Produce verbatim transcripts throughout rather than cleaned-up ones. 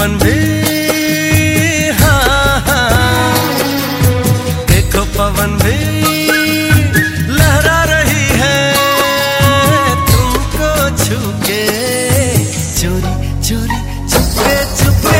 पवन भी हाँ हाँ, देखो पवन भी लहरा रही है तुमको छू के, चोरी चोरी चुपके चुपके।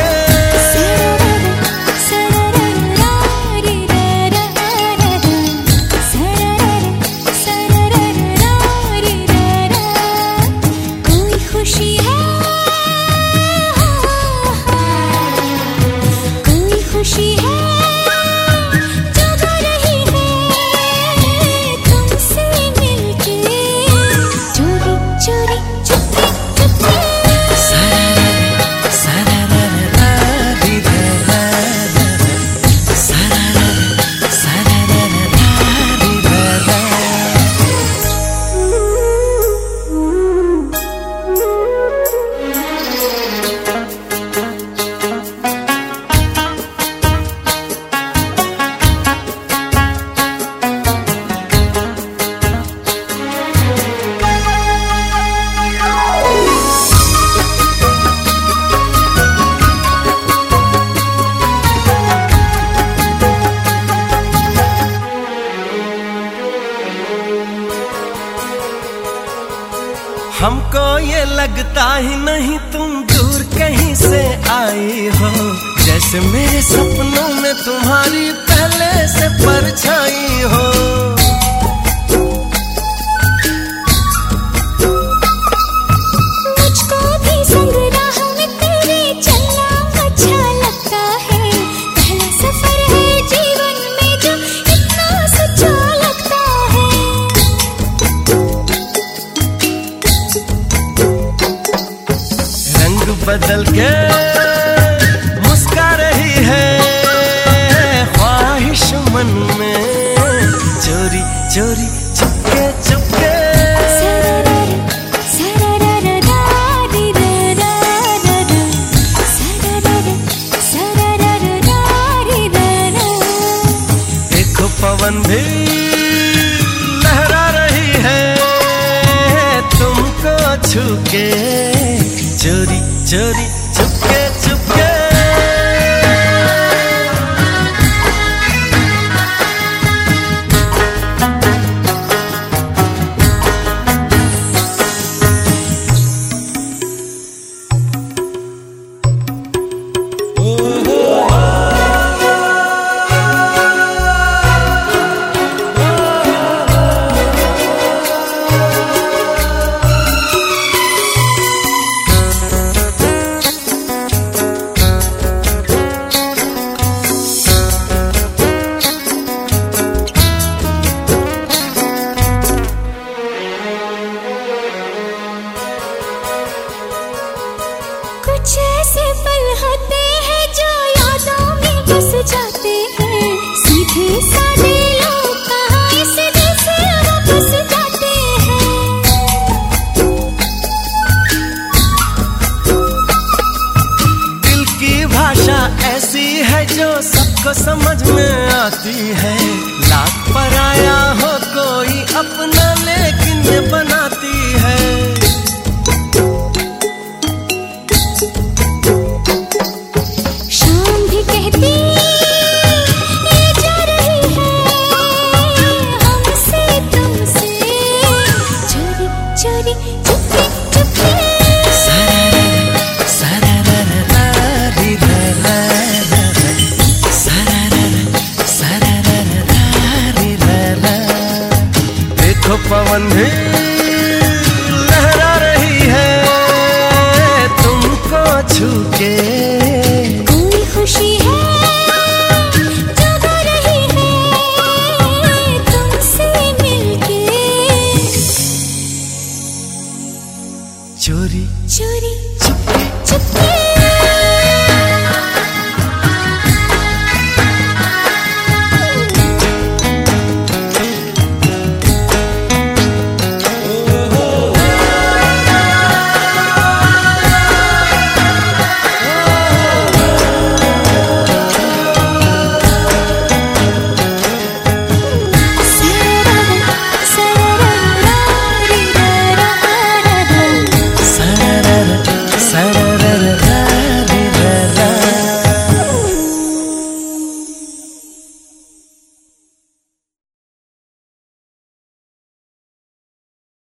हमको ये लगता ही नहीं तुम दूर कहीं से आई हो, जैसे मेरे सपनों में तुम्हारी पहले से परछाई हो। मुझको भी संग राह में तेरे चलना अच्छा लगता है, पहला सफर है जीवन में जो इतना सच्चा लगता है। बदल के मुस्का रही है ख्वाहिश मन में, चोरी चोरी चुपके चुपके। देखो पवन भी लहरा रही है तुमको छू के, चोरी चोरी चुपके चुपके। कुछ ऐसे पल होते हैं जो यादों में बस जाते हैं, सीधे साधे लोग कहाँ इस दिल से वापस जाते हैं। दिल की भाषा ऐसी है जो सबको समझ में आती है, लाख पराया हो कोई अपना लेकिन ये बनाती है। पवन भी लहरा रही है तुमको छू के, कोई खुशी है जगा रही है तुमसे मिलके, चोरी चोरी चुपके चुपके।